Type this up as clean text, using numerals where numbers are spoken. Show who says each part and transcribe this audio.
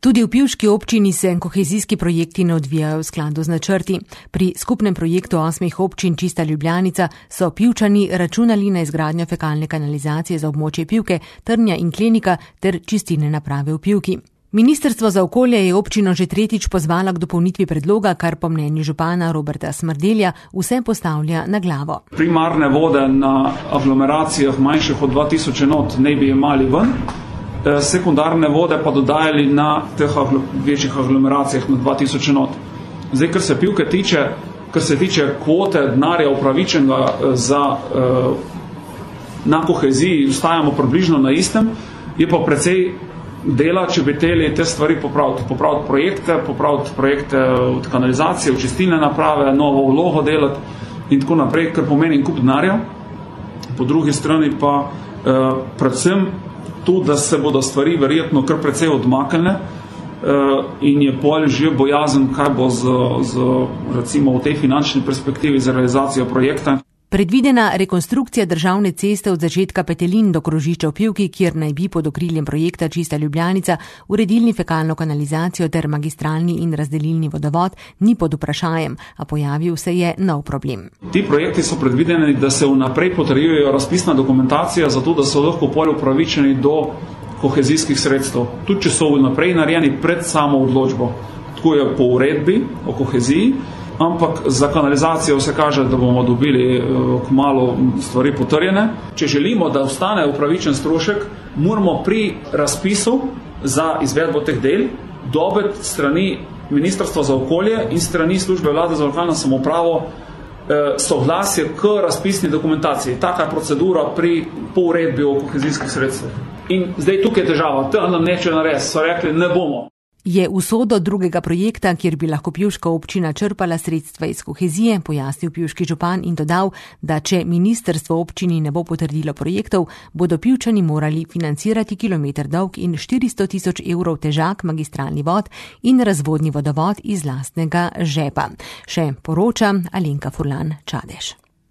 Speaker 1: Tudi v Pivški občini se kohezijski projekti ne odvijajo v skladu z načrti. Pri skupnem projektu 8 občin Čista Ljubljanica so Pivčani računali na izgradnjo fekalne kanalizacije za območje Pivke, Trnja in Klenika ter čistilne naprave v Pivki. Ministrstvo za okolje je občino že tretjič pozvalo k dopolnitvi predloga, kar po mnenju župana Roberta Smrdelja vse postavlja na glavo.
Speaker 2: Primarne vode na aglomeracijah manjših od 2000 enot ne bi jemali ven, sekundarne vode pa dodajali na teh večjih aglomeracijah na 2000 enot. Zdaj, kar se Pivke tiče, kar se tiče kvote denarja upravičenega na koheziji, ostajamo približno na istem, je pa precej dela, če bi teli te stvari popraviti projekte od kanalizacije, čistilne naprave, novo vlogo delati in tako naprej, kar pomeni kup denarja. Po drugi strani pa predvsem tudi, da se bodo stvari verjetno kar precej odmaknile in je pol že bojazen, kaj bo recimo v tej finančni perspektivi za realizacijo projekta.
Speaker 1: Predvidena rekonstrukcija državne ceste od začetka Petelin do krožišča v Pivki, kjer naj bi pod okriljem projekta Čista Ljubljanica uredili fekalno kanalizacijo ter magistralni in razdelilni vodovod, ni pod vprašajem, a pojavil se je nov problem.
Speaker 2: Ti projekti so predvideni, da se vnaprej potrjujejo razpisna dokumentacija, zato da so lahko pol upravičeni do kohezijskih sredstev, tudi če so vnaprej narejeni pred samo odločbo. Tako je po uredbi o koheziji, ampak za kanalizacijo se kaže, da bomo dobili kmalu stvari potrjene. Če želimo, da ostane upravičen strošek, moramo pri razpisu za izvedbo teh del dobiti strani Ministrstva za okolje in strani Službe vlade za lokalno samoupravo soglasje k razpisni dokumentaciji. Taka procedura po uredbi o kohezijskih sredstvih. In zdaj tukaj je težava. To nam neče narediti. So rekli, ne bomo.
Speaker 1: Je usodo drugega projekta, kjer bi lahko Pivška občina črpala sredstva iz kohezije, pojasnil pivški župan in dodal, da če ministrstvo občini ne bo potrdilo projektov, bodo Pivčani morali financirati kilometer dolg in 400 000 evrov težak magistralni vod in razvodni vodovod iz lastnega žepa. Še poroča Alenka Furlan Čadež.